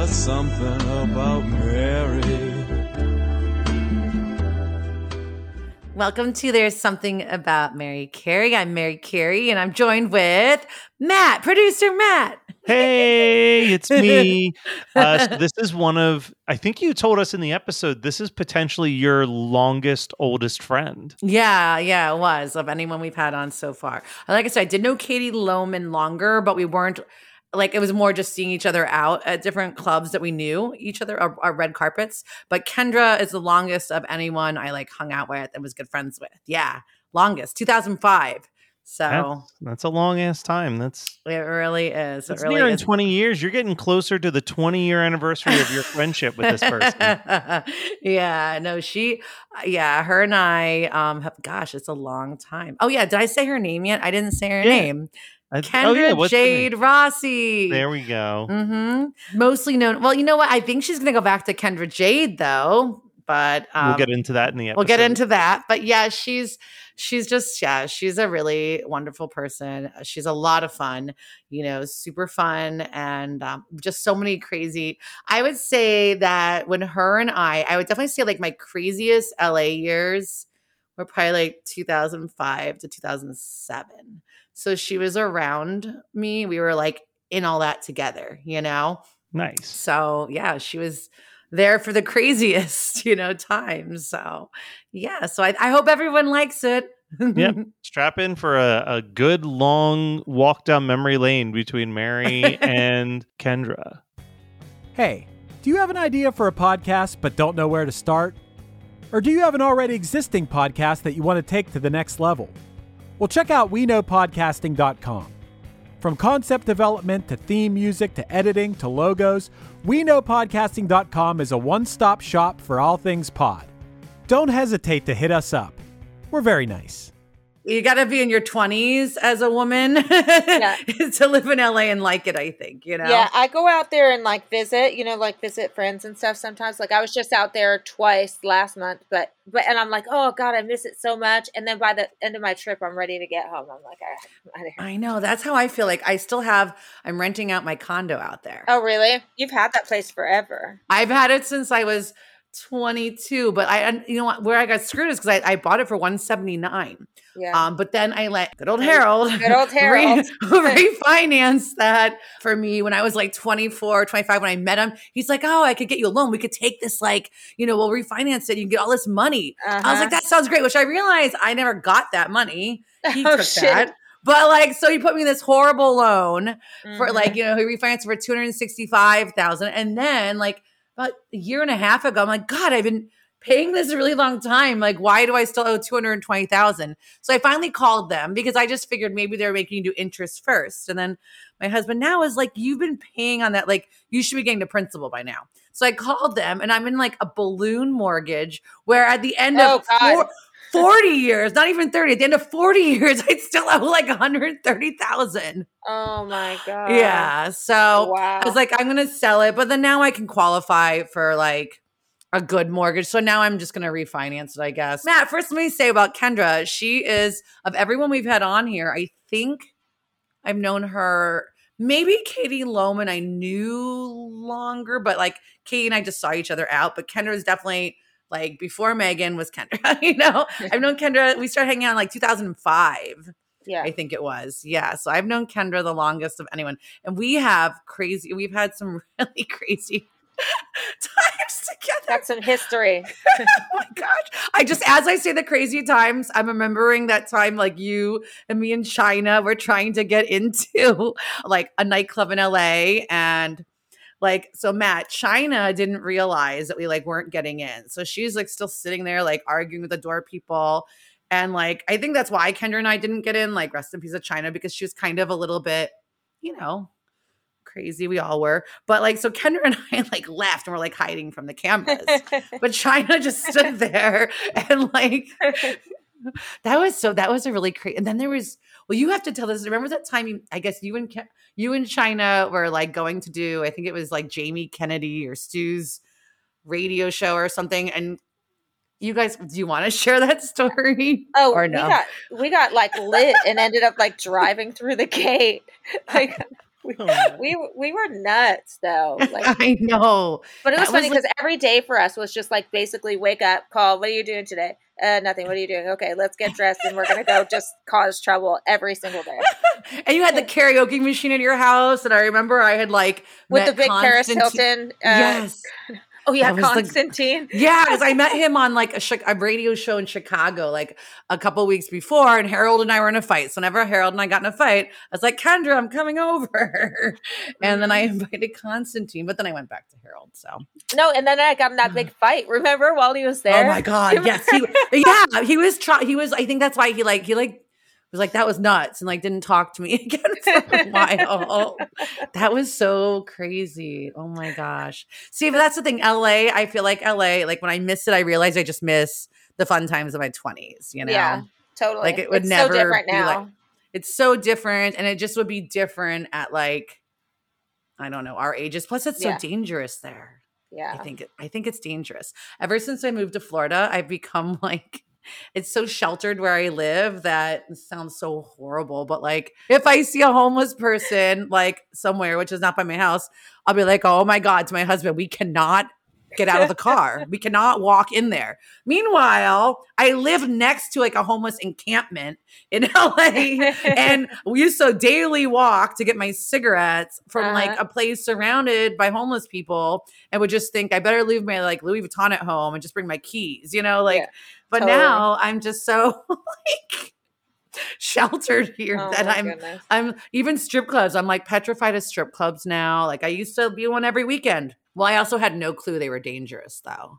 just something about Mary. Welcome to There's Something About Mary Carey. I'm Mary Carey, and I'm joined with Matt, producer Matt. Hey, it's me. So this is one of, I think you told us in the episode, this is potentially your longest, oldest friend. Yeah, it was, of anyone we've had on so far. Like I said, I did know Katie Lohman longer, but we weren't, like, it was more just seeing each other out at different clubs that we knew each other, our red carpets. But Kendra is the longest of anyone I, like, hung out with and was good friends with. Yeah, longest, 2005. So that's a long ass time. It really is. It's nearing 20 years. You're getting closer to the 20-year anniversary of your friendship with this person. Yeah, no, her and I gosh, it's a long time. Oh yeah, did I say her name yet? I didn't say her name. Kendra Jade Rossi. There we go. Mm-hmm. Mostly known. Well, you know what? I think she's going to go back to Kendra Jade though. But we'll get into that in the episode. We'll get into that. But yeah, she's a really wonderful person. She's a lot of fun, super fun, and just so many crazy. I would say that when her and I would definitely say like my craziest LA years were probably like 2005 to 2007. So she was around me. We were like in all that together, Nice. So yeah, she was there for the craziest, times. So yeah, so I hope everyone likes it. Yep. Strap in for a good long walk down memory lane between Mary and Kendra. Hey, do you have an idea for a podcast but don't know where to start? Or do you have an already existing podcast that you want to take to the next level? Well, check out WeKnowPodcasting.com. From concept development to theme music to editing to logos, WeKnowPodcasting.com is a one-stop shop for all things pod. Don't hesitate to hit us up. We're very nice. You got to be in your 20s as a woman to live in LA and like it, I think, Yeah, I go out there and visit, visit friends and stuff sometimes. Like I was just out there twice last month, but and I'm like, oh God, I miss it so much. And then by the end of my trip, I'm ready to get home. I'm like, I know. That's how I feel. Like I'm renting out my condo out there. Oh, really? You've had that place forever. I've had it since I was 22, but where I got screwed is because I bought it for $179. Yeah. But then I let good old Harold refinance that for me when I was like 24, 25. When I met him, he's like, oh, I could get you a loan. We could take this, we'll refinance it. You can get all this money. I was like, that sounds great. Which I realized I never got that money. He took that. But so he put me in this horrible loan for he refinanced for $265,000. And then about a year and a half ago, I'm like, God, I've been paying this a really long time. Like, why do I still owe $220,000? So I finally called them because I just figured maybe they were making you do interest first. And then my husband now is like, you've been paying on that. Like, you should be getting the principal by now. So I called them and I'm in a balloon mortgage where at the end of 40 years, not even 30, at the end of 40 years, I'd still owe $130,000. Oh my God. Yeah. So I was like, I'm going to sell it, but then now I can qualify for a good mortgage. So now I'm just going to refinance it, I guess. Matt, first let me say about Kendra. She is, of everyone we've had on here, I think I've known her, maybe Katie Lohman I knew longer, but Katie and I just saw each other out. But Kendra is definitely before Megan was Kendra, I've known Kendra. We started hanging out in 2005. Yeah. I think it was. Yeah. So I've known Kendra the longest of anyone. And we've had some really crazy times together. That's some history. Oh my gosh. As I say the crazy times, I'm remembering that time you and me in China were trying to get into a nightclub in LA and so Matt, China didn't realize that we weren't getting in. So she's still sitting there arguing with the door people. And I think that's why Kendra and I didn't get in, rest in peace of China, because she was kind of a little bit, crazy. We all were. But so Kendra and I left and we're hiding from the cameras. But China just stood there and that was a really crazy. And then there was, you have to tell this. Remember that time I guess you and China were going to do, I think it was Jamie Kennedy or Stu's radio show or something. And you guys, do you want to share that story? Oh, or no? We got lit and ended up driving through the gate. We were nuts though. Like, I know. but it was That funny was because every day for us was just like basically wake up, call, what are you doing today? Nothing. What are you doing? Okay, let's get dressed and we're gonna go just cause trouble every single day. And you had the karaoke machine in your house, and I remember I had like With the met big Paris Constantine- Hilton. Yes. Oh yeah, That was the- Constantine. Yeah, because I met him on like a radio show in Chicago like a couple weeks before, and Harold and I were in a fight. So whenever Harold and I got in a fight, I was like, Kendra, I'm coming over. And then I invited Constantine, but then I went back to Harold. So No, and then I got in that big fight. Remember while he was there? oh my God, yes, he was. He was. I think that's why he was like, that was nuts, and like didn't talk to me again for a while. That was so crazy. Oh my gosh. See, but that's the thing. LA, I feel like LA, like when I miss it, I realize I just miss the fun times of my 20s, you know? Yeah, totally. Like it would it's never so different be now. like, it's so different, and it just would be different at like, I don't know, our ages. Plus it's so Yeah. dangerous there. Yeah. I think it's dangerous. Ever since I moved to Florida, I've become like, it's so sheltered where I live that it sounds so horrible. But like, if I see a homeless person like somewhere, which is not by my house, I'll be like, oh my God, to my husband, we cannot get out of the car. We cannot walk in there. Meanwhile, I live next to like a homeless encampment in LA, and we used to daily walk to get my cigarettes from like a place surrounded by homeless people, and would just think I better leave my like Louis Vuitton at home and just bring my keys, you know, like. Yeah, but totally. Now I'm just so like sheltered here Oh that my goodness. I'm even strip clubs. I'm like petrified of strip clubs now. Like I used to be one every weekend. Well, I also had no clue they were dangerous though.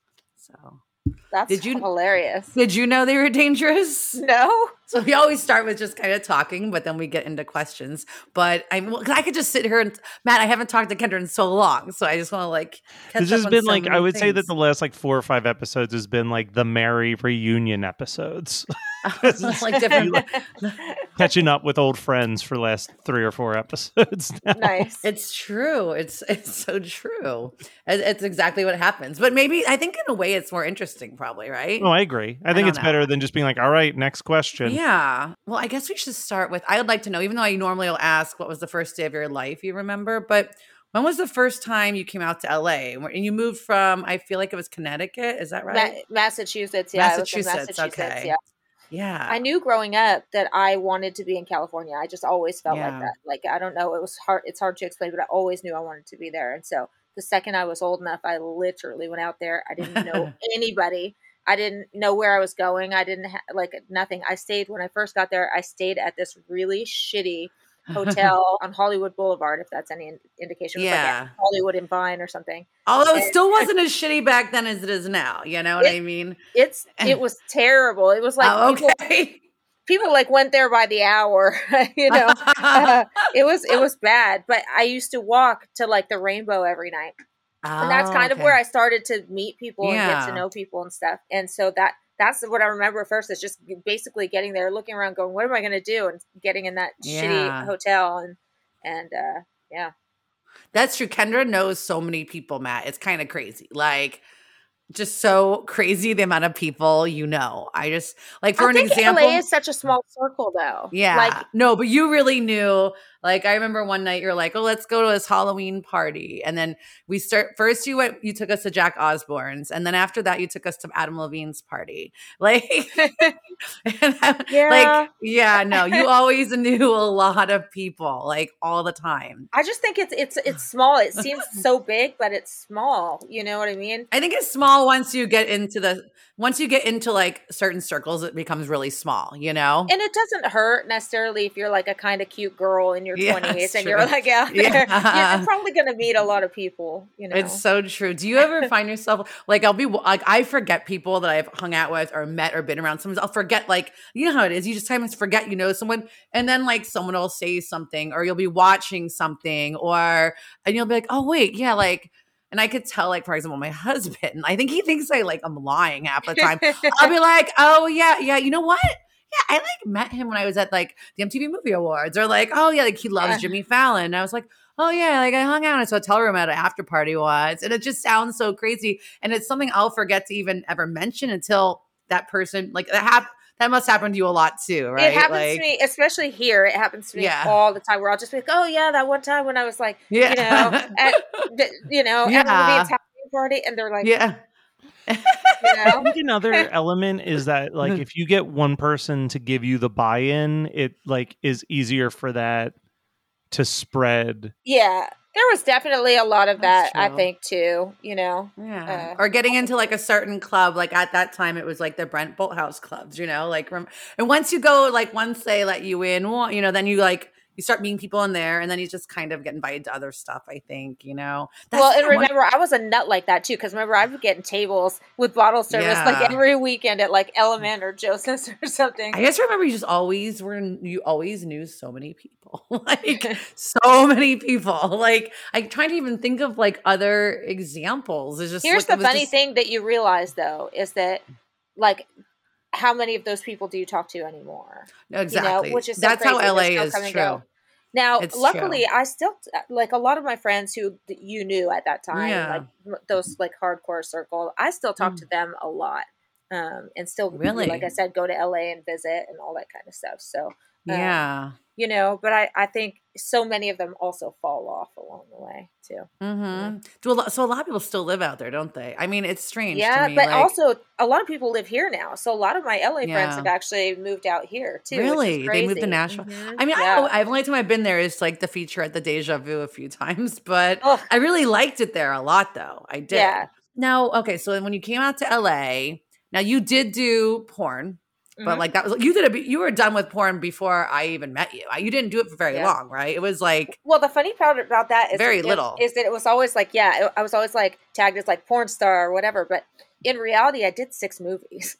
So That's Did you- hilarious. did you know they were dangerous? No? So we always start with just kind of talking, but then we get into questions. But cause I could just sit here and Matt, I haven't talked to Kendra in so long, so I just want to like catch This up has on been so like, I many would say that things. the last like 4 or 5 episodes has been like the Mary reunion episodes. like different. Catching up with old friends for the last 3 or 4 episodes now. Nice. It's true. It's so true. It's exactly what happens. But maybe I think in a way it's more interesting, probably, right? No, I agree. I think don't it's know. better than just being like, all right, next question. Yeah. Well, I guess we should start with, I would like to know, even though I normally will ask what was the first day of your life you remember, but when was the first time you came out to LA? And you moved from, I feel like it was Connecticut. Is that right? Massachusetts. Yeah. I was in Massachusetts. Okay. Yeah. Yeah. I knew growing up that I wanted to be in California. I just always felt Yeah. like that. Like, I don't know. It was hard. It's hard to explain, but I always knew I wanted to be there. And so the second I was old enough, I literally went out there. I didn't know anybody. I didn't know where I was going. I didn't like nothing. When I first got there, I stayed at this really shitty hotel on Hollywood Boulevard, if that's any indication. It was Yeah. like Hollywood and Vine or something. Although it still wasn't as shitty back then as it is now. You know what I mean? It was terrible. It was like Oh, okay. people like went there by the hour, you know. It was bad, but I used to walk to like the Rainbow every night. And that's kind of where I started to meet people and get to know people and stuff. And so that's what I remember first, is just basically getting there, looking around, going, what am I going to do? And getting in that shitty hotel. And yeah. That's true. Kendra knows so many people, Matt. It's kind of crazy. Like, just so crazy the amount of people you know. I just, like, for I an think example. LA is such a small circle, though. Yeah. Like, no, but you really knew. Like, I remember one night you're like, oh, let's go to this Halloween party. And then first you took us to Jack Osborne's. And then after that, you took us to Adam Levine's party. Like, no, you always knew a lot of people, like all the time. I just think it's small. It seems so big, but it's small. You know what I mean? I think it's small once you get into like certain circles, it becomes really small, you know? And it doesn't hurt necessarily if you're like a kind of cute girl in your 20s and true. you're like out there. Yeah. You're probably going to meet a lot of people, you know. It's so true. Do you ever find yourself like, I forget people that I've hung out with or met or been around. Sometimes I'll forget, like, you know how it is. You just sometimes forget you know someone, and then like someone will say something, or you'll be watching something, and you'll be like, oh wait, yeah, like. And I could tell, like, for example, my husband, I think he thinks I'm lying half the time. I'll be like, oh yeah, you know what? Yeah, I like met him when I was at like the MTV Movie Awards, or like, oh yeah, like he loves Jimmy Fallon. And I was like, oh yeah, like I hung out in his hotel room at an after party once. And it just sounds so crazy. And it's something I'll forget to even ever mention until that person, like That must happen to you a lot too, right? It happens to me, especially here. It happens to me all the time where I'll just be like, oh yeah, that one time when I was like, at at the Italian party, and they're like, I think another element is that like if you get one person to give you the buy-in, it like is easier for that to spread. Yeah. There was definitely a lot of that, I think, too, or getting into like a certain club. Like at that time, it was like the Brent Bolthouse clubs, like, and once you go, like once they let you in, then you like, you start meeting people in there, and then you just kind of get invited to other stuff, I think, Well, and remember, I was a nut like that, too, because remember, I would get in tables with bottle service, like every weekend at like Element or Joseph's or something. I just remember you always knew so many people, like so many people. Like, I'm trying to even think of like other examples. It's just Here's the funny thing that you realize, though, is that like, how many of those people do you talk to anymore? Exactly. Which is so that's crazy. how LA is true. Now, luckily, I still like a lot of my friends who you knew at that time, like those like hardcore circle. I still talk to them a lot, and still really, like I said, go to LA and visit and all that kind of stuff. So but I think so many of them also fall off along the way too. Mm-hmm. So a lot of people still live out there, don't they? I mean, it's strange. Yeah, to me, but like, also a lot of people live here now. So a lot of my LA friends have actually moved out here too. Really, they moved to Nashville. I mean, I've only time I've been there is like the feature at the Deja Vu a few times, but I really liked it there a lot, though. I did. Yeah. Now, okay, so when you came out to LA, now you did do porn. But like that was you were done with porn before I even met you. You didn't do it for very long, right? It was like the funny part about that is very little is that it was always like I was always like tagged as like porn star or whatever. But in reality, I did 6 movies.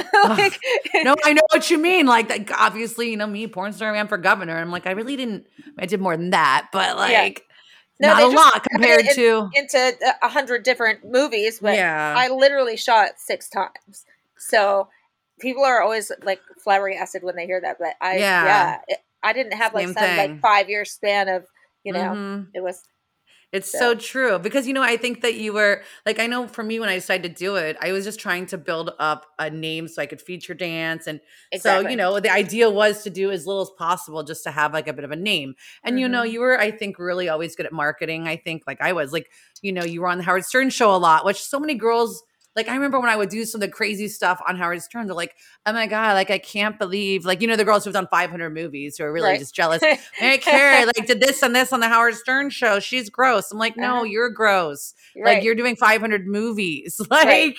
No, I know what you mean. Like obviously, me, porn star, ran for governor. I'm like, I really didn't. I did more than that, but like. No, not a lot compared to into 100 different movies. But I literally shot 6 times. So. People are always like flabbergasted when they hear that, but I didn't have like like 5-year span of it was. It's so true because I think that you were like I know for me when I decided to do it, I was just trying to build up a name so I could feature dance, and so the idea was to do as little as possible just to have like a bit of a name. And you were I think really always good at marketing. I think like I was like you were on the Howard Stern show a lot, which so many girls. Like, I remember when I would do some of the crazy stuff on Howard Stern, they're like, oh my God, like, I can't believe, like, the girls who've done 500 movies who are really just jealous. Mary Carey, like, did this and this on the Howard Stern show. She's gross. I'm like, no, you're gross. Like, you're doing 500 movies. Like,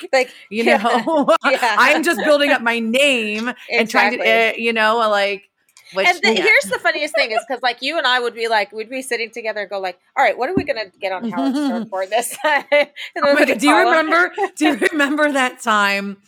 I'm just building up my name and trying to, like. Here's the funniest thing is because like you and I would be like we'd be sitting together and go like, all right, what are we gonna get on Howard Stern for this time? Oh my God, do you remember that time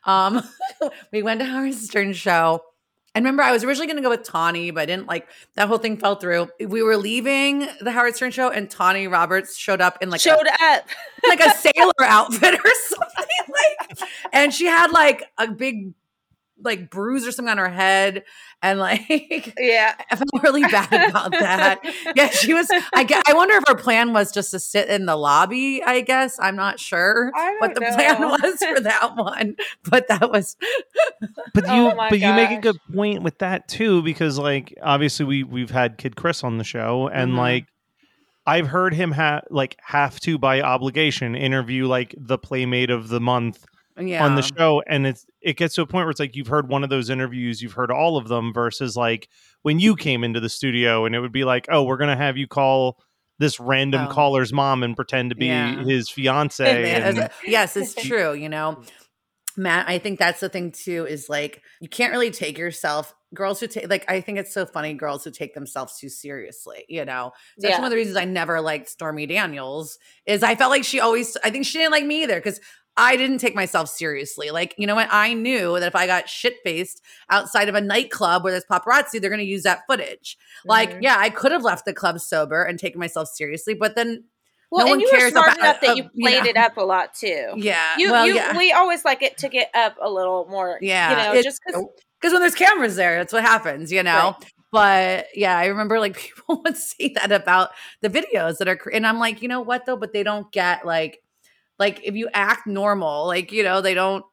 we went to Howard Stern show? And remember, I was originally going to go with Tawny, but I didn't like that whole thing fell through. We were leaving the Howard Stern show, and Tawny Roberts showed up in like like a sailor outfit or something and she had like a big like bruise or something on her head, and like I felt really bad about that. She was. I wonder if her plan was just to sit in the lobby. I guess I'm not sure what the plan was for that one, but that was. But you make a good point with that too, because like obviously we've had Kid Chris on the show, and like I've heard him have to by obligation interview like the Playmate of the Month. On the show, and it gets to a point where it's like you've heard one of those interviews, you've heard all of them, versus like when you came into the studio and it would be like, oh, we're gonna have you call this random caller's mom and pretend to be his fiance. Yes, it's true. Matt, I think that's the thing too, is like you can't really take yourself. Girls who take I think it's so funny. Girls who take themselves too seriously. That's one of the reasons I never liked Stormy Daniels. Is I felt like I think she didn't like me either because I didn't take myself seriously. Like, you know what? I knew that if I got shit-faced outside of a nightclub where there's paparazzi, they're going to use that footage. Like, I could have left the club sober and taken myself seriously, but then no one cares. You were smart enough that you played it up a lot too. Yeah. We always like it to get up a little more. Yeah. Just because when there's cameras there, that's what happens, Right. But I remember like people would say that about the videos that are, and I'm like, you know what though? But they don't get like if you act normal, like, they don't,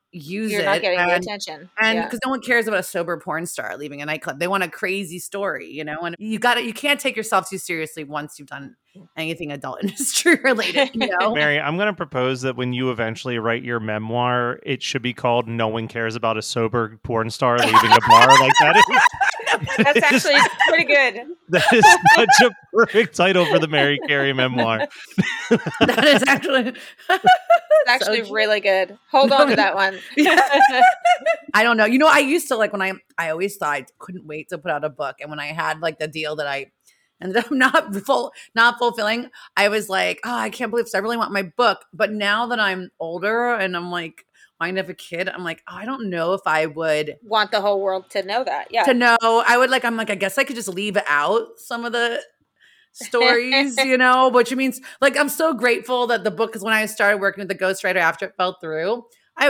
use You're it. not getting the attention. And because no one cares about a sober porn star leaving a nightclub. They want a crazy story, you know, and you can't take yourself too seriously once you've done anything adult industry related, you know? Mary, I'm going to propose that when you eventually write your memoir, it should be called No One Cares About a Sober Porn Star Leaving a Bar. Like that is... That's actually pretty good. That is such a perfect title for the Mary Carey memoir. That is actually really good. Hold on to that one. I don't know. You know, I used to like when I always thought I couldn't wait to put out a book. And when I had like the deal that I ended up not fulfilling, I was like, oh, I can't believe this. I really want my book. But now that I'm older and I'm like, mind of a kid, I'm like, oh, I don't know if I would want the whole world to know that. Yeah. To know. I'm like, I guess I could just leave out some of the stories, you know, which means like, I'm so grateful that the book, because when I started working with the ghostwriter after it fell through,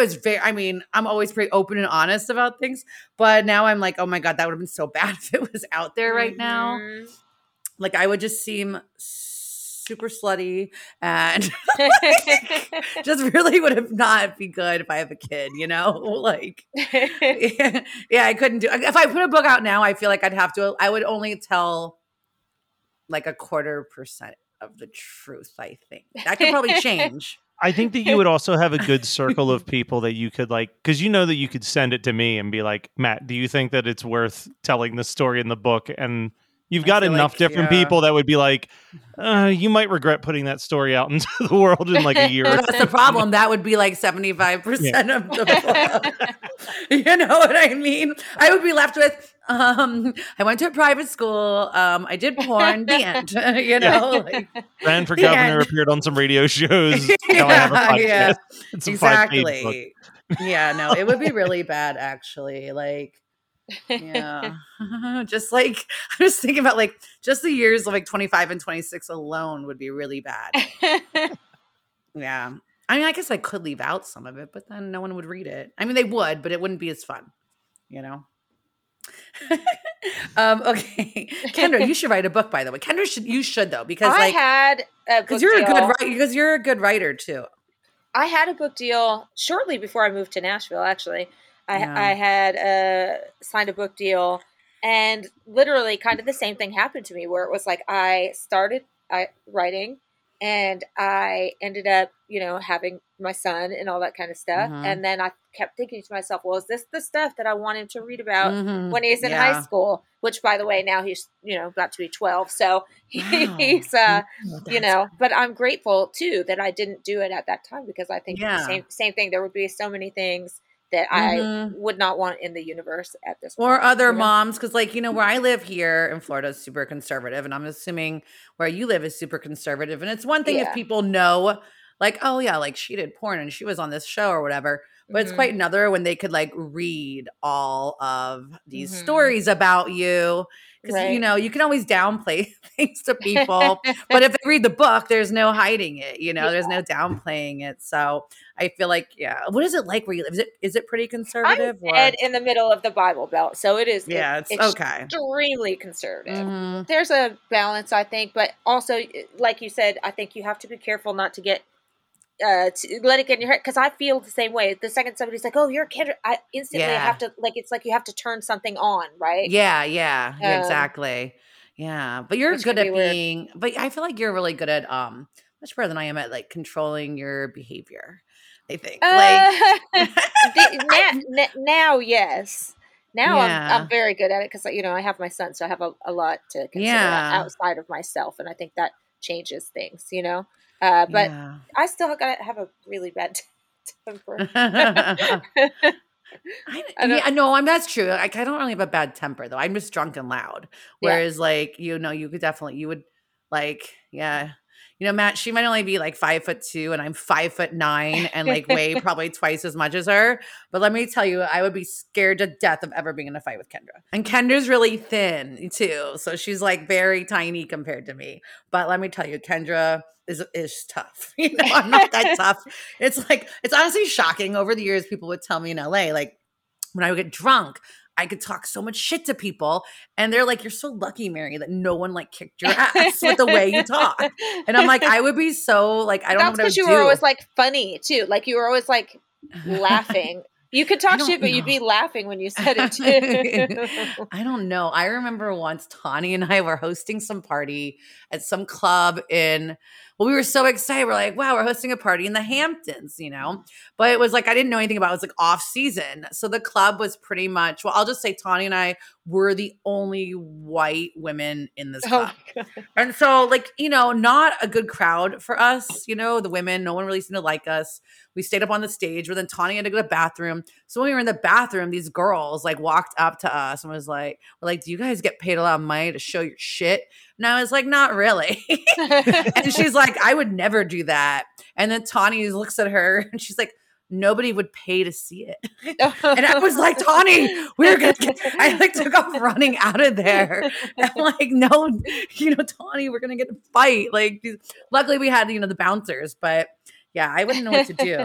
I'm always pretty open and honest about things. But now I'm like, oh my God, that would have been so bad if it was out there right now. Like I would just seem super slutty and just really would have not be good if I have a kid, you know, like, yeah, I couldn't do, if I put a book out now, I feel like I would only tell like 0.25% of the truth. I think that could probably change. I think that you would also have a good circle of people that you could like, because you know that you could send it to me and be like, Matt, do you think that it's worth telling the story in the book? And you've got enough different people that would be like, you might regret putting that story out into the world in like a year. That's the problem. That would be like 75% of the book. You know what I mean? I would be left with, I went to a private school. I did porn. The end. You know, like, ran for governor, appeared on some radio shows. Now I have a podcast. It's exactly. Yeah, no, it would be really bad actually. Like, yeah. Just like I was thinking about like just the years of like 25 and 26 alone would be really bad. Yeah. I mean, I guess I could leave out some of it, but then no one would read it. I mean, they would, but it wouldn't be as fun, you know? Okay. Kendra, you should write a book, by the way. Kendra, you should though, because I had a book deal. Because you're a good writer too. I had a book deal shortly before I moved to Nashville, actually. I had signed a book deal, and literally kind of the same thing happened to me where it was like I started writing and I ended up, you know, having my son and all that kind of stuff. And then I kept thinking to myself, well, is this the stuff that I wanted to read about when he's in high school? Which, by the way, now he's, you know, about to be 12. So he's, you know, but I'm grateful too that I didn't do it at that time, because I think the same thing. There would be so many things that I would not want in the universe at this point. Or other moms, because like, you know, where I live here in Florida is super conservative, and I'm assuming where you live is super conservative. And it's one thing if people know, like, oh yeah, like she did porn and she was on this show or whatever. But it's quite another when they could like read all of these stories about you. Because, you know, you can always downplay things to people. But if they read the book, there's no hiding it. You know, there's no downplaying it. So I feel like, what is it like where you live? Is it pretty conservative? I'm dead in the middle of the Bible Belt. So it is it's extremely conservative. There's a balance, I think. But also, like you said, I think you have to be careful not to get to let it get in your head, because I feel the same way. The second somebody's like, "Oh, you're a kid," I instantly have to it's like you have to turn something on, right? Yeah, exactly. Yeah, but you're good at being. Weird. But I feel like you're really good at much better than I am at like controlling your behavior. I think now, yes. Now I'm very good at it because, you know, I have my son, so I have a lot to consider outside of myself, and I think that changes things, you know. But I still gotta have a really bad temper. That's true. I don't really have a bad temper though. I'm just drunk and loud. Whereas like, you know, you would like, you know, Matt, she might only be like 5'2" and I'm 5'9" and like weigh probably twice as much as her. But let me tell you, I would be scared to death of ever being in a fight with Kendra. And Kendra's really thin too. So she's like very tiny compared to me. But let me tell you, Kendra is tough. You know, I'm not that tough. It's like, it's honestly shocking. Over the years, people would tell me in LA, like when I would get drunk, I could talk so much shit to people. And they're like, you're so lucky, Mary, that no one like kicked your ass with the way you talk. And I'm like, I would be so like, I don't know what I would do. That's because you were always like funny too. Like you were always like laughing. You could talk shit, but you'd be laughing when you said it too. I don't know. I remember once Tawny and I were hosting some party at some club we were so excited. We're like, wow, we're hosting a party in the Hamptons, But it was like, I didn't know anything about it. It was like off season. So the club was pretty much, I'll just say Tawny and I were the only white women in this club. And so like, not a good crowd for us, the women, no one really seemed to like us. We stayed up on the stage, but then Tawny had to go to the bathroom. So when we were in the bathroom, these girls like walked up to us and was like, we're like, do you guys get paid a lot of money to show your shit? And I was like, not really. And she's like, I would never do that. And then Tawny looks at her and she's like, nobody would pay to see it. And I was like, Tawny, I like took off running out of there. And I'm like, no, Tawny, we're going to get a fight. Like, luckily we had, the bouncers, but yeah, I wouldn't know what to do.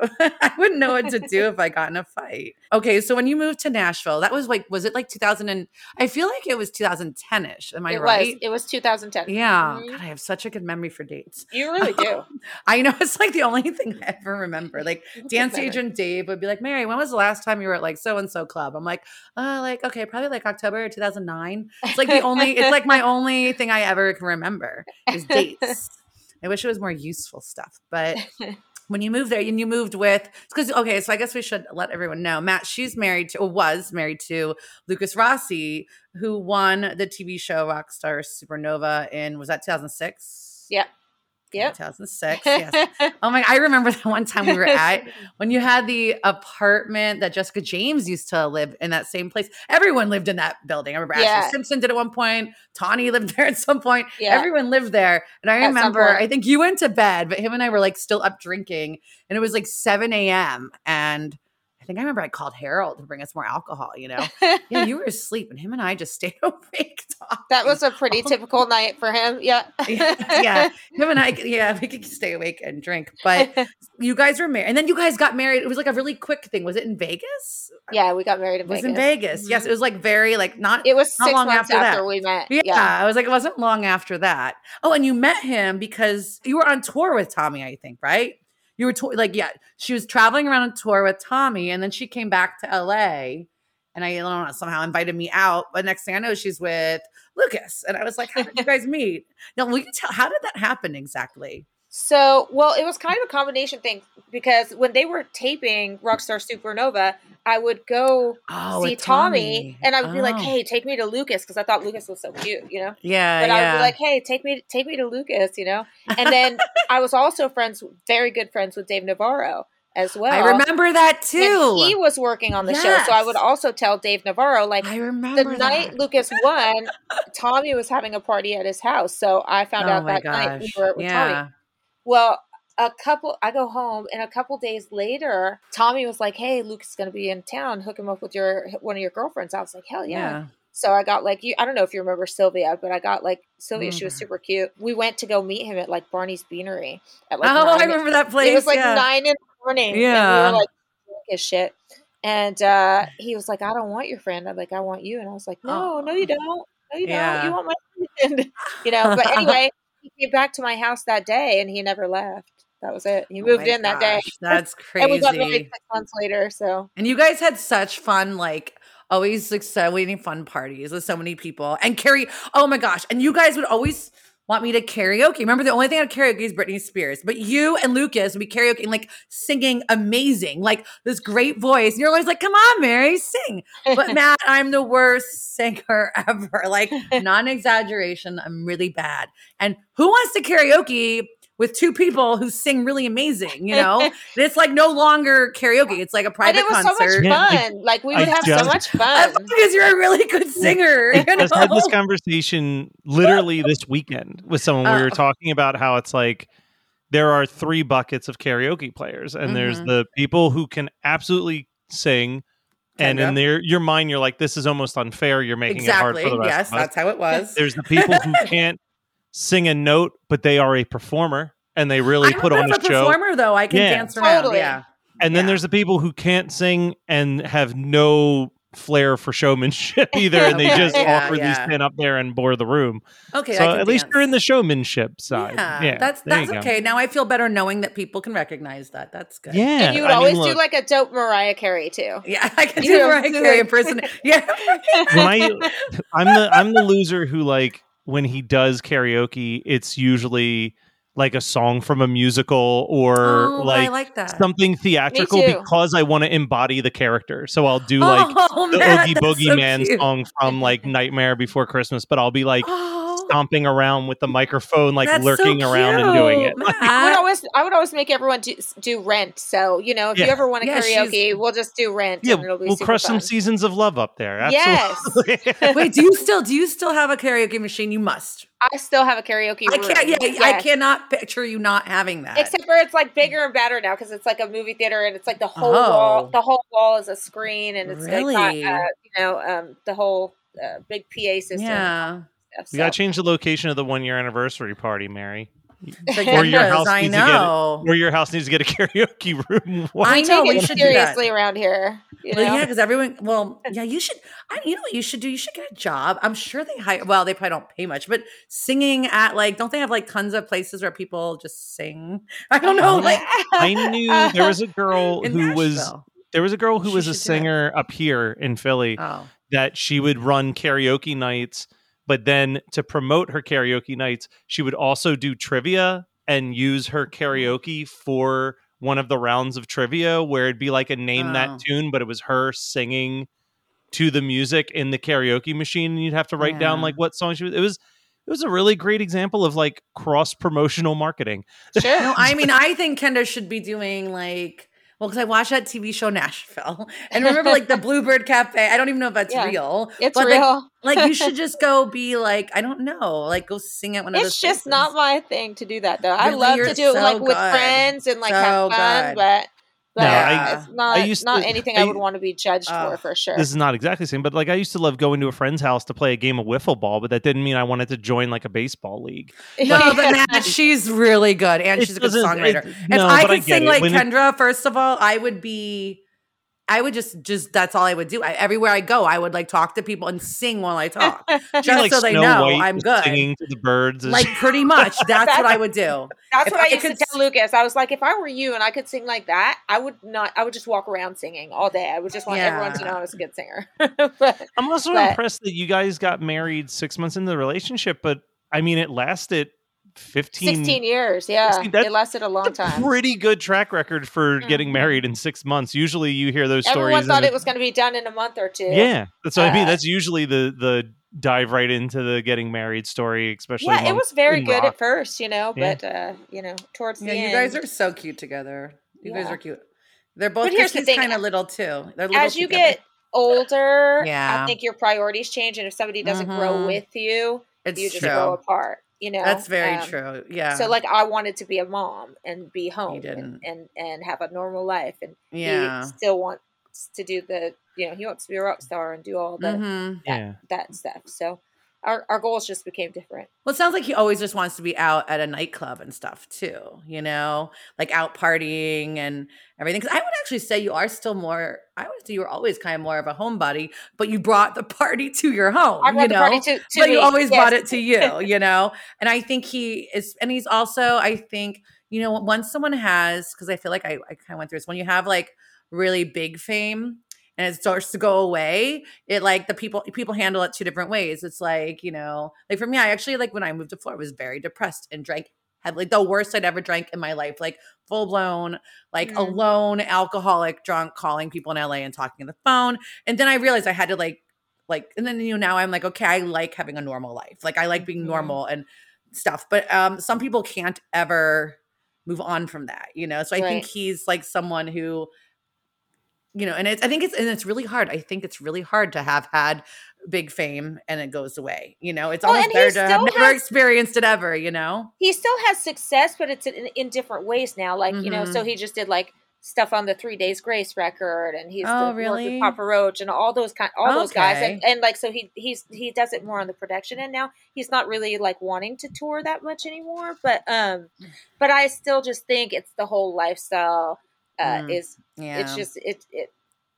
I wouldn't know what to do if I got in a fight. Okay, so when you moved to Nashville, that was was it like 2000 I feel like it was 2010-ish. Am I right? It was 2010. Yeah. God, I have such a good memory for dates. You really do. I know, it's like the only thing I ever remember. Like dance agent Dave would be like, Mary, when was the last time you were at like so-and-so club? I'm like, okay, probably like October 2009. It's like it's like my only thing I ever can remember is dates. I wish it was more useful stuff. But when you moved there and you moved with, so I guess we should let everyone know. Matt, was married to Lucas Rossi, who won the TV show Rockstar Supernova was that 2006? Yeah. Yep. 2006. Yes. Oh my! I remember that one time we were when you had the apartment that Jessica James used to live in, that same place. Everyone lived in that building. I remember Ashley Simpson did at one point. Tawny lived there at some point. Yeah. Everyone lived there. And I remember, I think you went to bed, but him and I were like still up drinking, and it was like 7 a.m. And I remember I called Harold to bring us more alcohol, Yeah, you were asleep and him and I just stayed awake talking. That was a pretty typical night for him. Yeah. Yeah. Him and I, we could stay awake and drink. But you guys were married. And then you guys got married. It was like a really quick thing. Was it in Vegas? Yeah, we got married in Vegas. It was in Vegas. Mm-hmm. Yes. It was like very like not. It was not 6 long months after we met. Yeah. I was like, it wasn't long after that. Oh, and you met him because you were on tour with Tommy, I think, right? You were she was traveling around on tour with Tommy, and then she came back to LA, and I don't know, somehow invited me out. But next thing I know, she's with Lucas, and I was like, "How did you guys meet?" Now, will you tell how did that happen exactly? So, it was kind of a combination thing because when they were taping Rockstar Supernova, I would go see Tommy, and I would be like, "Hey, take me to Lucas," because I thought Lucas was so cute, Yeah. But I would be like, "Hey, take me to Lucas," And then I was also very good friends with Dave Navarro as well. I remember that too. And he was working on the show, so I would also tell Dave Navarro, like, I remember the night Lucas won, Tommy was having a party at his house, so I found out that night we were with Tommy. Well, I go home, and a couple days later, Tommy was like, "Hey, Lucas is going to be in town. Hook him up with one of your girlfriends." I was like, "Hell yeah." So I got like, I don't know if you remember Sylvia, but I got like Sylvia. She was super cute. We went to go meet him at like Barney's Beanery. At like I remember that place. It was like 9 in the morning. Yeah. And we were like, as shit. And he was like, "I don't want your friend. I want you." And I was like, no, you don't. No, you don't. You want my friend. But anyway, he came back to my house that day, and he never left. That was it. He moved in that day. That's crazy. And we got married 6 months later. So. And you guys had such fun, like always like so many fun parties with so many people. And oh my gosh. And you guys would always want me to karaoke. Remember, the only thing on karaoke is Britney Spears. But you and Lucas would be karaoke and like singing amazing, like this great voice. And you're always like, "Come on, Mary, sing." But Matt, I'm the worst singer ever. Like, non-exaggeration, I'm really bad. And who wants to karaoke with two people who sing really amazing, It's like no longer karaoke. It's like a private concert. But it was so much fun. Like we would have so much fun. Because you're a really good singer. I just had this conversation literally this weekend with someone. We were talking about how it's like there are 3 buckets of karaoke players. And there's the people who can absolutely sing. And in your mind, you're like, this is almost unfair. You're making it hard for the rest of us. Yes, that's how it was. There's the people who can't sing a note, but they are a performer and they really put on a show. Performer, though, I can dance around. Totally. Yeah. And then there's the people who can't sing and have no flair for showmanship either, and they just awkwardly stand up there and bore the room. Okay, so at least you're in the showmanship side. Yeah, that's okay. Now I feel better knowing that people can recognize that. That's good. Yeah, and you would always do like a dope Mariah Carey too. Yeah, I can do Mariah Carey impersonation. Yeah, I'm the loser who, like, when he does karaoke, it's usually like a song from a musical or like that. Something theatrical because I want to embody the character. So I'll do like the Oogie Boogie Man song from like Nightmare Before Christmas, but I'll be like stomping around with the microphone, like lurking around and doing it. I would always make everyone do Rent. So, you know, if you ever want to karaoke, we'll just do Rent. Yeah, and it'll be we'll crush some Seasons of Love up there. Absolutely. Yes. Wait, do you still have a karaoke machine? You must. I still have a karaoke room. I cannot picture you not having that. Except for it's like bigger and better now because it's like a movie theater and it's like the whole wall. The whole wall is a screen and it's like the whole big PA system. Yeah. We gotta change the location of the 1-year anniversary party, Mary. Or your house needs to get a karaoke room. I know we should seriously around here. You know? Yeah, because everyone. Well, yeah, you should. You know what you should do? You should get a job. I'm sure they hire. Well, they probably don't pay much, but singing at don't they have like tons of places where people just sing? I don't know. Like I knew there was a girl who was a singer up here in Philly that she would run karaoke nights. But then to promote her karaoke nights, she would also do trivia and use her karaoke for one of the rounds of trivia where it'd be like a name that tune, but it was her singing to the music in the karaoke machine. And you'd have to write down like what song she was. It was a really great example of like cross promotional marketing. Sure. No, I mean, I think Kendra should be doing because I watched that TV show Nashville and remember like the Bluebird Cafe. I don't even know if that's real. It's real. Like you should just go be like, I don't know, like go sing at one of those It's just places. not my thing to do that though. I love to do it like with friends and like have fun, but it's not anything I would want to be judged for sure. This is not exactly the same, but like I used to love going to a friend's house to play a game of wiffle ball, but that didn't mean I wanted to join like a baseball league. No, but Matt, she's really good and she's a good songwriter. If I could sing like Kendra, first of all, I would just that's all I would do. Everywhere I go, I would like talk to people and sing while I talk, just so they know I'm good. Singing to the birds, like pretty much. That's what I would do. That's what I used to tell Lucas. I was like, if I were you and I could sing like that, I would just walk around singing all day. I would just want everyone to know I was a good singer. I'm also impressed that you guys got married 6 months into the relationship, but I mean, it lasted 16 years. Yeah. It lasted a long time. Pretty good track record for getting married in 6 months. Usually you hear those stories. Everyone thought it was going to be done in a month or two. Yeah. That's what I mean. That's usually the dive right into the getting married story, especially. Yeah, it was very good at first, but, towards the end. You guys are so cute together. You guys are cute. They're both, he's kind of little too. They're little as you get older, I think your priorities change. And if somebody doesn't grow with you, you just grow apart. That's very true. Yeah. So like I wanted to be a mom and be home and have a normal life, and he still wants to do he wants to be a rock star and do all that stuff. So our goals just became different. Well, it sounds like he always just wants to be out at a nightclub and stuff too, like out partying and everything. Because I would actually say you are still more, I would say you were always kind of more of a homebody, but you brought the party to your home, I brought the party to but me. You always brought it to you, And I think he is, and he's also, I think, once someone has, because I feel like I kind of went through this, when you have like really big fame, and it starts to go away, it like the people handle it two different ways. It's like, like for me, I actually like when I moved to Florida, I was very depressed and had like the worst I'd ever drank in my life, like full blown, like alone, alcoholic, drunk, calling people in LA and talking on the phone. And then I realized I had to like, and then, now I'm like, okay, I like having a normal life. Like I like being normal and stuff, but some people can't ever move on from that, So I think he's like someone who, and it's really hard. I think it's really hard to have had big fame and it goes away. It's almost better to have never experienced it ever, He still has success, but it's in different ways now. Like, so he just did like stuff on the 3 Days Grace record, and he's worked with Papa Roach and all those those guys. And like, so he does it more on the production end now. He's not really like wanting to tour that much anymore, but I still just think it's the whole lifestyle. It's just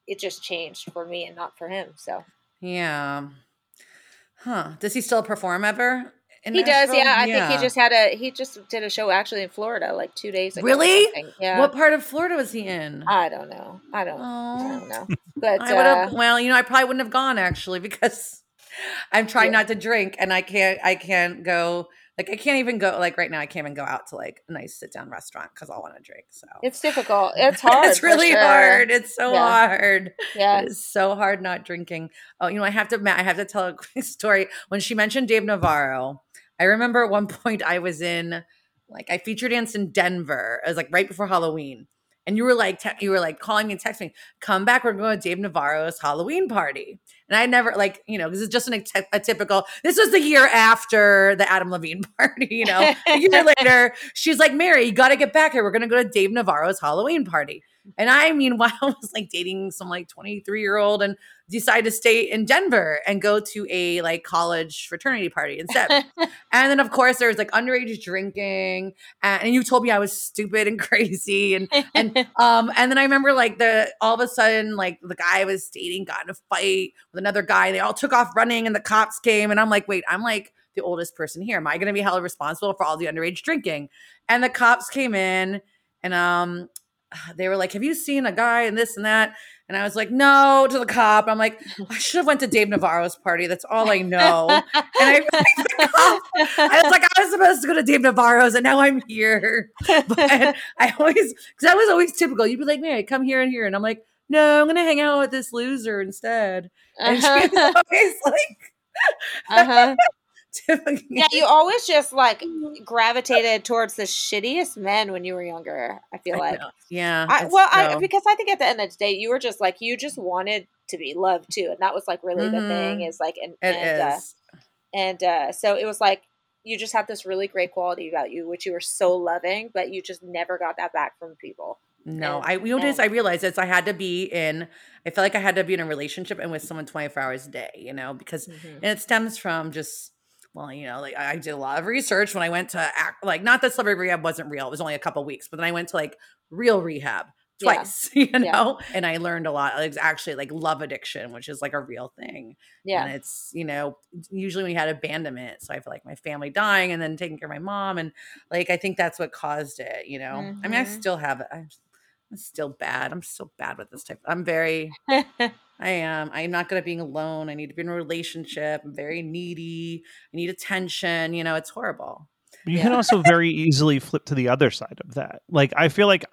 it just changed for me and not for him. So yeah. Huh. Does he still perform ever? He does, yeah. I think he just did a show actually in Florida like 2 days ago. Really? Yeah. What part of Florida was he in? I don't know. I don't know. But I would have. Well, I probably wouldn't have gone actually because I'm trying not to drink, and I can't go. Like I can't even go. Like right now, I can't even go out to like a nice sit down restaurant because I'll want to drink. So it's difficult. It's hard. It's really hard. It's so hard. Yeah, it's so hard not drinking. Oh, I have to tell a quick story. When she mentioned Dave Navarro, I remember at one point I was in, like, I feature danced in Denver. It was like right before Halloween. And you were like calling me and texting me, come back. We're going to Dave Navarro's Halloween party. And I never because it's just a typical, this was the year after the Adam Levine party, a year later, she's like, Mary, you got to get back here. We're going to go to Dave Navarro's Halloween party. And I, meanwhile, was like dating some like 23-year-old and decided to stay in Denver and go to a like college fraternity party instead. And then of course there was like underage drinking and you told me I was stupid and crazy. And then I remember like all of a sudden, like the guy I was dating got in a fight with another guy. They all took off running and the cops came. And I'm like, wait, I'm like the oldest person here. Am I going to be held responsible for all the underage drinking? And the cops came in and they were like, have you seen a guy and this and that? And I was like, no, to the cop. I'm like, I should have went to Dave Navarro's party. That's all I know. And I was like, I was supposed to go to Dave Navarro's and now I'm here. But because I was always typical. You'd be like, Mary, come here and here. And I'm like, no, I'm going to hang out with this loser instead. And she was always like, yeah, you always just like gravitated towards the shittiest men when you were younger. I feel like, yeah. Because I think at the end of the day, you were just like you just wanted to be loved too, and that was like really the thing. Is like, so it was like you just had this really great quality about you, which you were so loving, but you just never got that back from people. No, I realized is I felt like I had to be in a relationship and with someone 24 hours a day, because and it stems from just. Well, like I did a lot of research when I went to not that celebrity rehab wasn't real. It was only a couple of weeks, but then I went to like real rehab twice, and I learned a lot. It's actually like love addiction, which is like a real thing. Yeah. And it's, usually when you had abandonment. So I feel like my family dying and then taking care of my mom. And like, I think that's what caused it, I mean, I still have it. I'm still bad. I'm still bad with this type. I'm very, I am. I'm not good at being alone. I need to be in a relationship. I'm very needy. I need attention. It's horrible. You can also very easily flip to the other side of that. Like, I feel like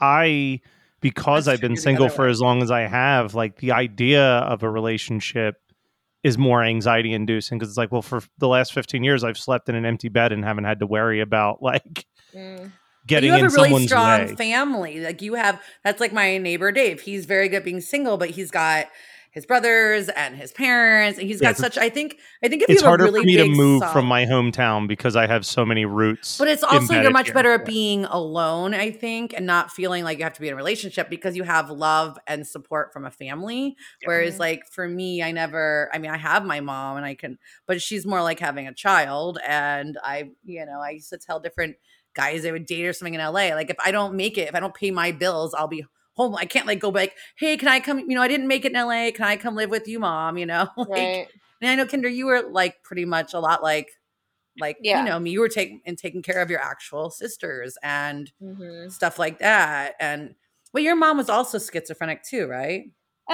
because I've been single for as long as I have, like the idea of a relationship is more anxiety inducing because it's like, well, for the last 15 years, I've slept in an empty bed and haven't had to worry about like getting in someone's way. You have a really strong family. Like that's like my neighbor, Dave. He's very good at being single, but he's got his brothers and his parents, and he's got such. I think if it's you have harder a really for me to move from from my hometown because I have so many roots. But it's also you're much better at being alone, I think, and not feeling like you have to be in a relationship because you have love and support from a family. Yeah. Whereas, like for me, I have my mom, and but she's more like having a child, and I used to tell different guys I would date or something in LA, like if I don't make it, if I don't pay my bills, I'll be home. I can't like go back. Hey, can I come? I didn't make it in LA. Can I come live with you, Mom? Right. And I know, Kendra, you were like pretty much a lot like me. You were taking care of your actual sisters and stuff like that. And your mom was also schizophrenic too, right?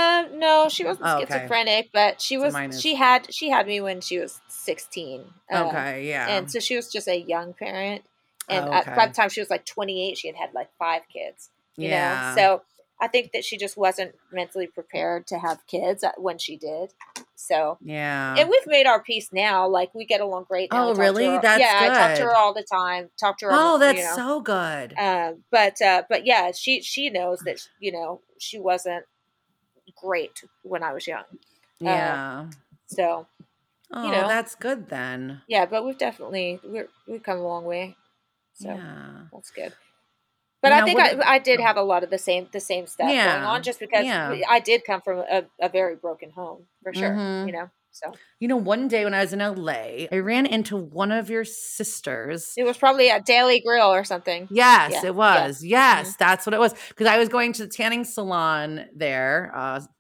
No, she wasn't schizophrenic, but she was. She had me when she was 16. Okay, yeah. And so she was just a young parent. And by the time she was like 28, she had like 5 kids. You know? So I think that she just wasn't mentally prepared to have kids when she did. So yeah, and we've made our peace now. Like we get along great now. Oh, really? That's good. I talk to her all the time. Oh, that's so good. But yeah, she knows that she wasn't great when I was young. Yeah. So that's good then. Yeah, but we've come a long way. So that's good. But I think I did have a lot of the same stuff going on just because I did come from a very broken home for sure, So one day when I was in LA, I ran into one of your sisters. It was probably at Daily Grill or something. Yes, it was. Yes, that's what it was. Because I was going to the tanning salon there.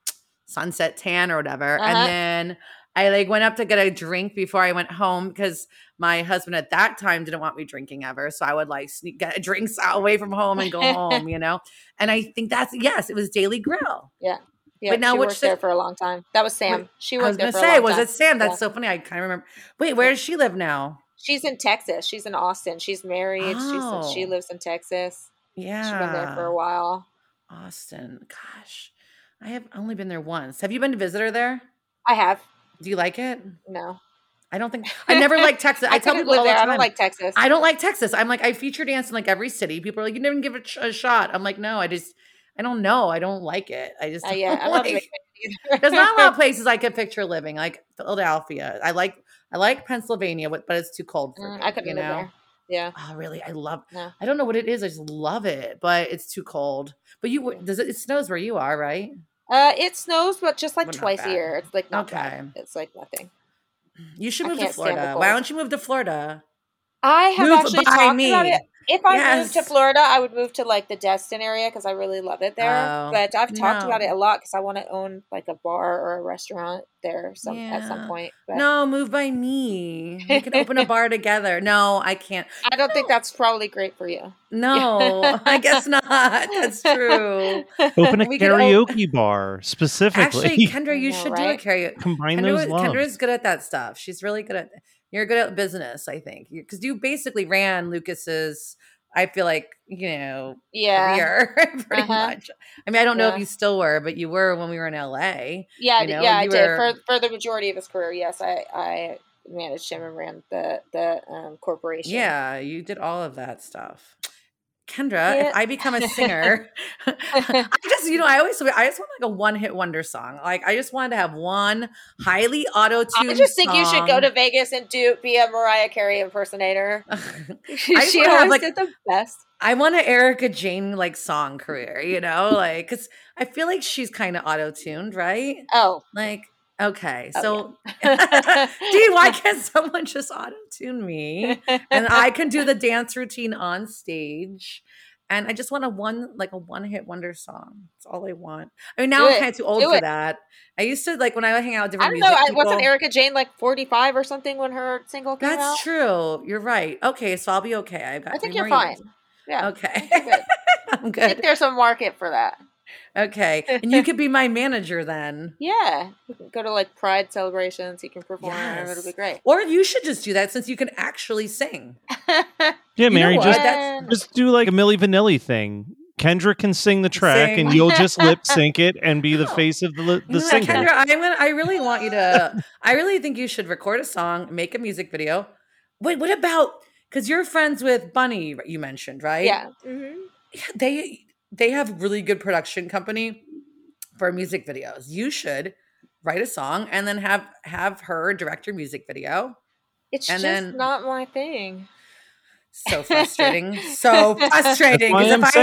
sunset tan or whatever. And then I like went up to get a drink before I went home because my husband at that time didn't want me drinking ever. So I would like get drinks away from home and go home, you know? And I think it was Daily Grill. Yeah. Yeah, but now she worked there for a long time. That was Sam. She worked there for a long time. Was it Sam? That's so funny. I kind of remember. Wait, where does she live now? She's in Texas. She's in Austin. She's married. Oh. She lives in Texas. Yeah. She's been there for a while. Austin. Gosh. I have only been there once. Have you been to visit her there? I have. Do you like it? No. I don't think I never liked Texas. I tell people all the time. I don't like Texas. I don't like Texas. I'm like, I feature dance in like every city. People are like, you never give it a shot. I'm like, no, I don't know. I don't like it. I just I'm not a big fan either. There's not a lot of places I could picture living, like Philadelphia. I like Pennsylvania, but it's too cold for me. I couldn't live there. Yeah. Oh, really? I don't know what it is. I just love it, but it's too cold. But it snows where you are, right? It snows, but just like twice a year. It's like not bad. It's like nothing. You should move to Florida. Why don't you move to Florida? I have actually talked about it. If I moved to Florida, I would move to like the Destin area because I really love it there. But I've talked about it a lot because I want to own like a bar or a restaurant there at some point. But. No, move by me. We can open a bar together. No, I can't. I don't think that's probably great for you. No, I guess not. That's true. Open a karaoke bar specifically. Actually, Kendra, you should do a karaoke. Combine those loves. Kendra's good at that stuff. She's really good at You're good at business, I think, because you basically ran Lucas's, I feel like, career pretty much. I mean, I don't know if you still were, but you were when we were in LA. Yeah, I did. For the majority of his career, yes, I managed him and ran the corporation. Yeah, you did all of that stuff. Kendra, if I become a singer, I just want like a one-hit wonder song. Like I just wanted to have one highly auto-tuned I just think you should go to Vegas and be a Mariah Carey impersonator. She always did the best. I want an Erica Jane like song career, like because I feel like she's kind of auto-tuned, right? Oh, like. Okay, so Dee, why can't someone just auto-tune me and I can do the dance routine on stage? And I just want a one-hit wonder song. That's all I want. I mean, now I'm kind of too old for that. I used to when I would hang out with different music people. Wasn't Erica Jane like 45 or something when her single came out? That's true. You're right. Okay, so I'll be okay. I think you're fine. Yeah. Okay. I'm good. I think there's a market for that. Okay. And you could be my manager then. Yeah. We can go to like Pride celebrations. You can perform. Yes. It'll be great. Or you should just do that since you can actually sing. Yeah, Mary, just do like a Milli Vanilli thing. Kendra can sing the track and you'll just lip sync it and be the face of the singer. Kendra, I really want you to, I really think you should record a song, make a music video. Wait, what about, because you're friends with Bunny, you mentioned, right? Yeah. Mm-hmm. They have really good production company for music videos. You should write a song and then have her direct your music video. It's just not my thing. So frustrating. So frustrating.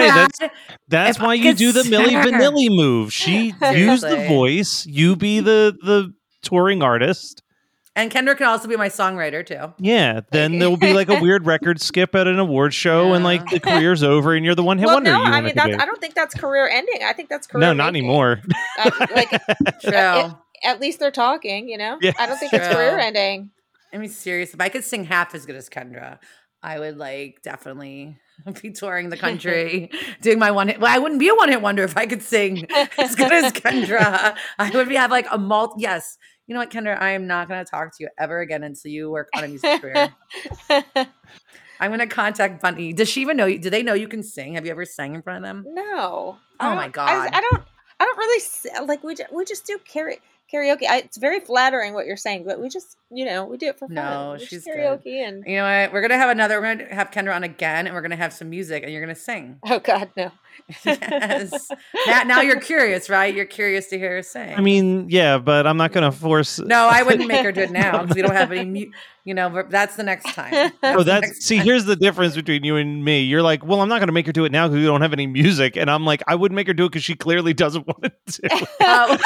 That's why you do the Milli Vanilli move. She used the voice. You be the touring artist. And Kendra can also be my songwriter too. Yeah. Then there will be like a weird record skip at an award show and like the career's over and you're the one hit wonder. No, I don't think that's career ending. I think that's career No, not anymore. True. At least they're talking, Yeah. I don't think it's career ending. I mean, serious. If I could sing half as good as Kendra, I would definitely be touring the country, doing my one hit. Well, I wouldn't be a one hit wonder if I could sing as good as Kendra. I would have like a yes. You know what, Kendra? I am not going to talk to you ever again until you work on a music career. I'm going to contact Bunny. Does she even know you? Do they know you can sing? Have you ever sang in front of them? No. Oh my God. I don't really we just do karaoke. It's very flattering what you're saying, but we just, we do it for fun. No, she's karaoke good. And you know what? We're going to have Kendra on again and we're going to have some music and you're going to sing. Oh God, no. Yes. Now you're curious, right? You're curious to hear her sing. I mean, yeah, but I'm not going to force. No, I wouldn't make her do it now because we don't have any, that's the next time. See, here's the difference between you and me. You're like, well, I'm not going to make her do it now because we don't have any music. And I'm like, I wouldn't make her do it because she clearly doesn't want to do it.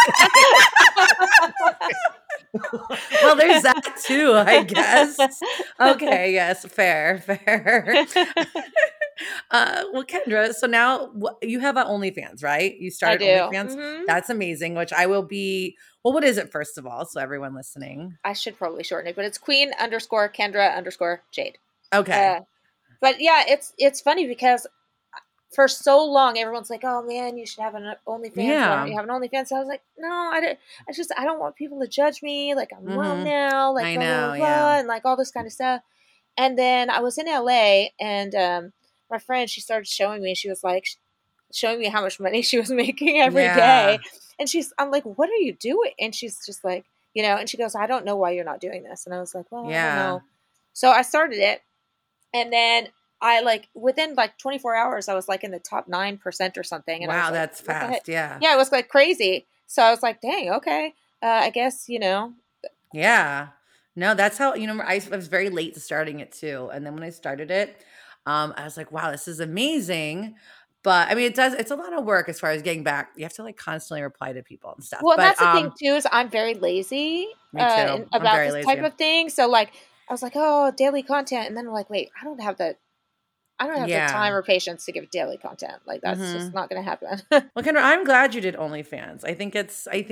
Well, there's that too, I guess. Okay, yes, fair. Well, Kendra, so now you have an OnlyFans, right? You started OnlyFans. Mm-hmm. That's amazing, which I will be. Well, what is it, first of all? So everyone listening. I should probably shorten it, but it's Queen_Kendra_Jade. Okay. But yeah, it's funny because for so long, everyone's like, "Oh man, you should have an OnlyFans. Yeah. Why don't you have an OnlyFans?" So I was like, "No, I don't want people to judge me. Like I'm grown now. Like I blah, know, blah, blah, and like all this kind of stuff." And then I was in LA, and my friend, she started showing me. She was like, showing me how much money she was making every day, and I'm like, "What are you doing?" And she's just like, and she goes, "I don't know why you're not doing this." And I was like, "Well, I don't know." So I started it, and then I within 24 hours, I was like in the top 9% or something. And wow, I was that's fast. Yeah. Yeah, it was like crazy. So I was like, dang, okay. I guess, Yeah. No, that's how, I was very late to starting it too. And then when I started it, I was like, wow, this is amazing. But I mean, it's a lot of work as far as getting back. You have to constantly reply to people and stuff. Well, but, that's the thing too, is I'm very lazy me too. about this type of thing. So I was like, oh, daily content. And then I'm like, wait, I don't have the time or patience to give daily content. Like that's just not going to happen. Well, Kendra, I'm glad you did OnlyFans. I think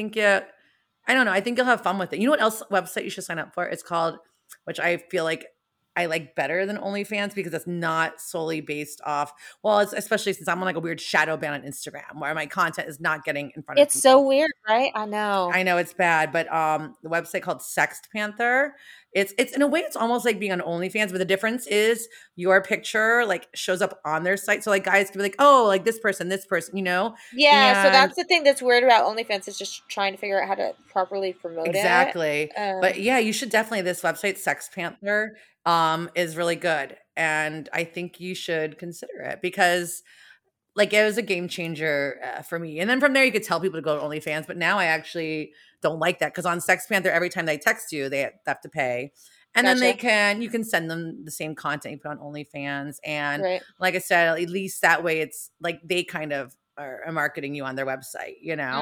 I don't know. I think you'll have fun with it. You know what else website you should sign up for? It's called, which I feel like I like better than OnlyFans because it's not solely based off. Well, it's especially since I'm on a weird shadow ban on Instagram where my content is not getting in front of people. It's so weird, right? I know it's bad, but the website called Sext Panther. It's in a way it's almost like being on OnlyFans, but the difference is your picture shows up on their site. So guys can be like, oh, this person, Yeah, and so that's the thing that's weird about OnlyFans is just trying to figure out how to properly promote it. Exactly. But yeah, you should definitely, this website, Sext Panther, is really good. And I think you should consider it because it was a game changer for me. And then from there, you could tell people to go to OnlyFans. But now I actually don't like that because on Sext Panther, every time they text you, they have to pay. And then you can send them the same content you put on OnlyFans. And like I said, at least that way it's they kind of are marketing you on their website,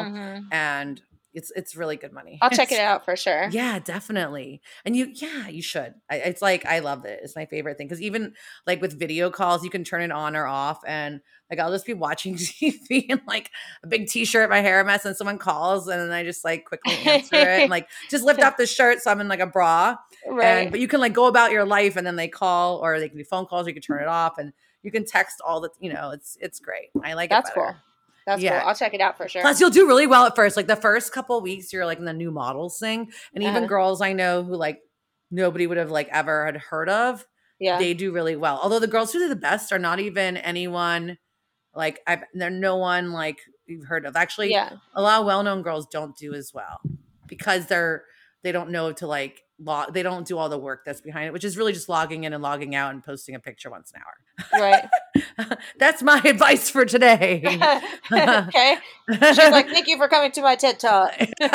and it's really good money. I'll check it out for sure. Yeah, definitely. And you should. It's I love it. It's my favorite thing because even with video calls, you can turn it on or off, and I'll just be watching TV in a big t-shirt, my hair a mess, and someone calls, and then I just quickly answer it, and just lift up the shirt so I'm in a bra. Right. But you can go about your life, and then they call, or they can do phone calls, or you can turn it off, and you can text all the. It's great. I like That's it. That's cool. That's cool. I'll check it out for sure. Plus, you'll do really well at first. The first couple of weeks, you're in the new models thing. And even girls I know who nobody would have ever had heard of, they do really well. Although the girls who do the best are not even anyone they're no one you've heard of. Actually, a lot of well-known girls don't do as well because they don't know to they don't do all the work that's behind it, which is really just logging in and logging out and posting a picture once an hour. Right. That's my advice for today. Okay. She's like, thank you for coming to my TED Talk.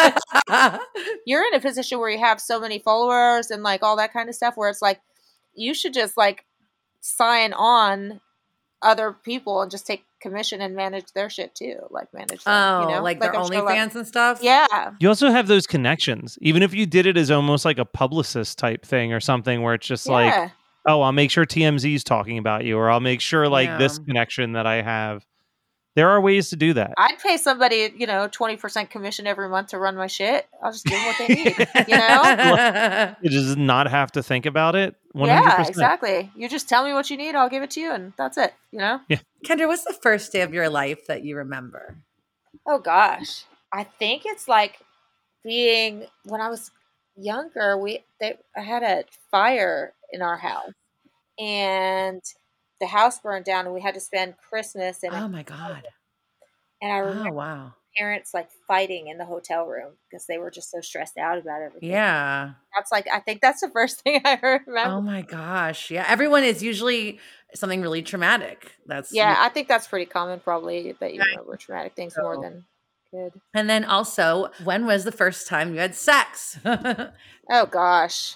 You're in a position where you have so many followers and all that kind of stuff where it's you should just sign on other people and just take commission and manage their shit too. Manage them, their OnlyFans and stuff. Yeah. You also have those connections. Even if you did it as almost a publicist type thing or something where it's just oh, I'll make sure TMZ's talking about you, or I'll make sure this connection that I have. There are ways to do that. I'd pay somebody, 20% commission every month to run my shit. I'll just give them what they need, You just not have to think about it. 100%. Yeah, exactly. You just tell me what you need, I'll give it to you, and that's it, Yeah. Kendra, what's the first day of your life that you remember? Oh, gosh. I think it's being, when I was younger, I had a fire in our house, and the house burned down, and we had to spend Christmas in. Oh my God! And I remember my parents fighting in the hotel room because they were just so stressed out about everything. Yeah, that's I think that's the first thing I remember. Oh my gosh! Yeah, everyone is usually something really traumatic. I think that's pretty common, probably, that you remember traumatic things more than good. And then also, when was the first time you had sex? Oh gosh,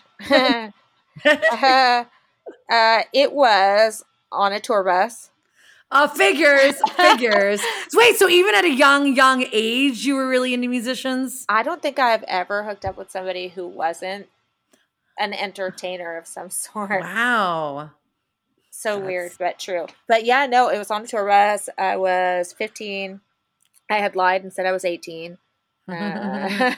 it was on a tour bus. Figures. Wait, so even at a young age, you were really into musicians? I don't think I've ever hooked up with somebody who wasn't an entertainer of some sort. Wow. So weird, but true. But yeah, no, it was on a tour bus. I was 15. I had lied and said I was 18. Wow.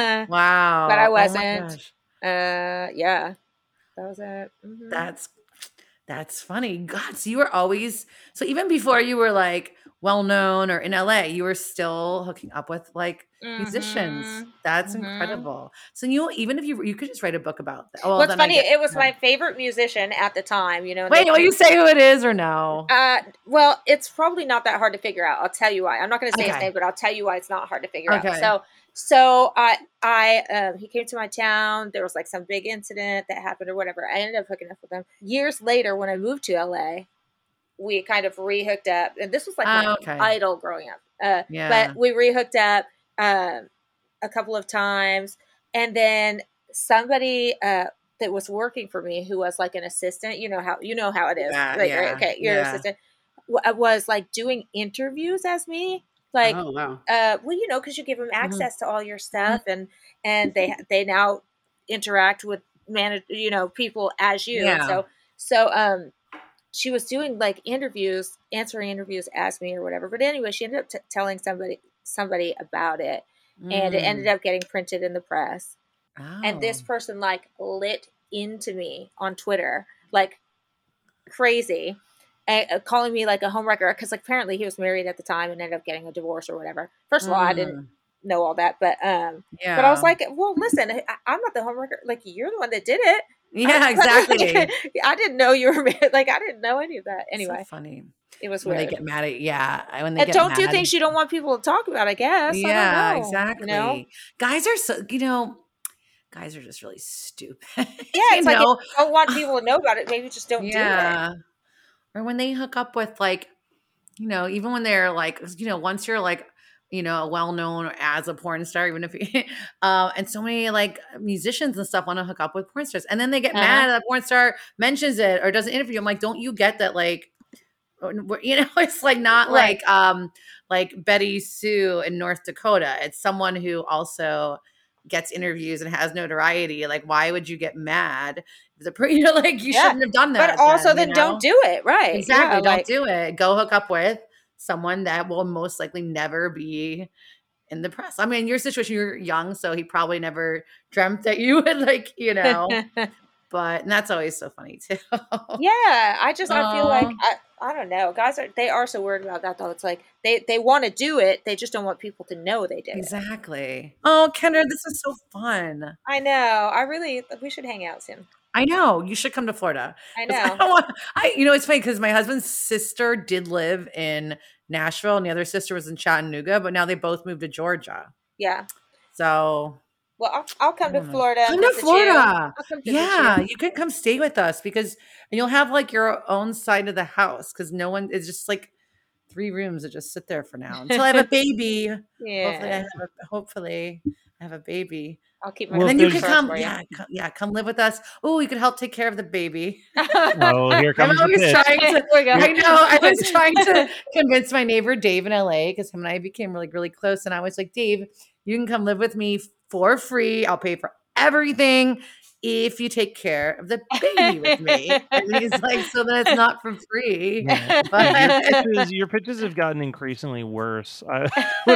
But I wasn't. Oh Yeah. That was it. Mm-hmm. That's funny. God, so you were always, so even before you were like well-known or in LA, you were still hooking up with like musicians. That's incredible. So even if you could just write a book about that. Well, it's funny. It was my favorite musician at the time, you know. Wait, will you say who it is or no? Well, it's probably not that hard to figure out. I'll tell you why. I'm not going to say his name, but I'll tell you why it's not hard to figure out. So he came to my town. There was like some big incident that happened or whatever. I ended up hooking up with him. Years later, when I moved to LA, we kind of re-hooked up. And this was like my idol growing up. But we re-hooked up a couple of times. And then somebody that was working for me who was like an assistant, you know how it is. Right? Okay, you're an assistant. Was like doing interviews as me. Like, well, you know, because you give them access to all your stuff, and they now interact with people as you. Yeah. So she was doing like answering interviews as me or whatever. But anyway, she ended up telling somebody about it, and it ended up getting printed in the press. Oh. And this person like lit into me on Twitter like crazy. Calling me like a homewrecker because like apparently he was married at the time and ended up getting a divorce or whatever. First of all, I didn't know all that, but I was like, well, listen, I'm not the homewrecker. Like you're the one that did it. Yeah, exactly. I didn't know you were married. Like I didn't know any of that. Anyway, so funny. It was when weird. They get mad at when they get don't mad. Do things you don't want people to talk about. I guess. Yeah, I don't know, exactly. You know? Guys are so guys are just really stupid. Yeah, it's like if you don't want people to know about it, maybe just don't do it. Or when they hook up with like, even when they're like, once you're like, a well-known or as a porn star, even if you, and so many like musicians and stuff want to hook up with porn stars, and then they get mad that a porn star mentions it or does an interview. I'm like, don't you get that? Like, it's like not right. like Betty Sue in North Dakota. It's someone who also gets interviews and has notoriety. Like, why would you get mad? You shouldn't have done that. But also then don't do it. Right. Exactly. Don't do it. Go hook up with someone that will most likely never be in the press. I mean, your situation, you're young, so he probably never dreamt that you would but that's always so funny too. Yeah. I feel like, I don't know. Guys they are so worried about that though. It's like they want to do it. They just don't want people to know they did Exactly. Oh, Kendra, this is so fun. I know. We should hang out soon. I know. You should come to Florida. I know. It's funny because my husband's sister did live in Nashville and the other sister was in Chattanooga, but now they both moved to Georgia. Yeah. So. Well, I'll come to Florida. Come to Florida. Yeah, you can come stay with us and you'll have like your own side of the house because no one is just like 3 rooms that just sit there for now until I have a baby. Yeah. Hopefully I have a baby. I'll keep my. And then you can come. Come live with us. Oh, you could help take care of the baby. Oh, here comes the pitch. I was trying to convince my neighbor Dave in LA because him and I became really, really close. And I was like, Dave, you can come live with me for free. I'll pay for everything if you take care of the baby with me. And he's like, so that it's not for free. Yeah. But your pitches have gotten increasingly worse. When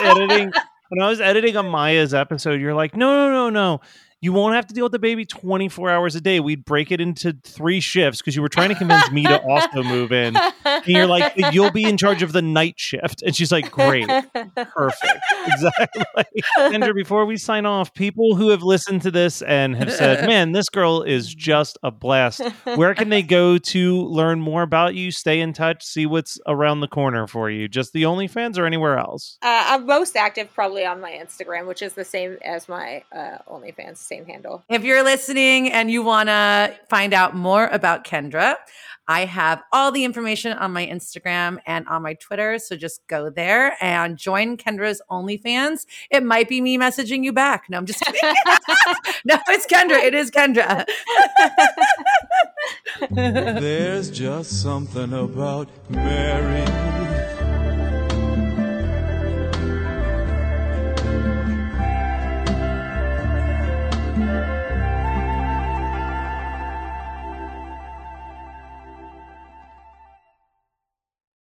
I was editing Amaya's episode, you're like, no. You won't have to deal with the baby 24 hours a day. We'd break it into 3 shifts because you were trying to convince me to also move in. And you're like, you'll be in charge of the night shift. And she's like, great. Perfect. Exactly. Kendra, before we sign off, people who have listened to this and have said, man, this girl is just a blast. Where can they go to learn more about you, stay in touch, see what's around the corner for you? Just the OnlyFans or anywhere else? I'm most active probably on my Instagram, which is the same as my OnlyFans. Same handle. If you're listening and you want to find out more about Kendra, I have all the information on my Instagram and on my Twitter. So just go there and join Kendra's OnlyFans. It might be me messaging you back. No, I'm just kidding. No, it's Kendra. It is Kendra. There's just something about Mary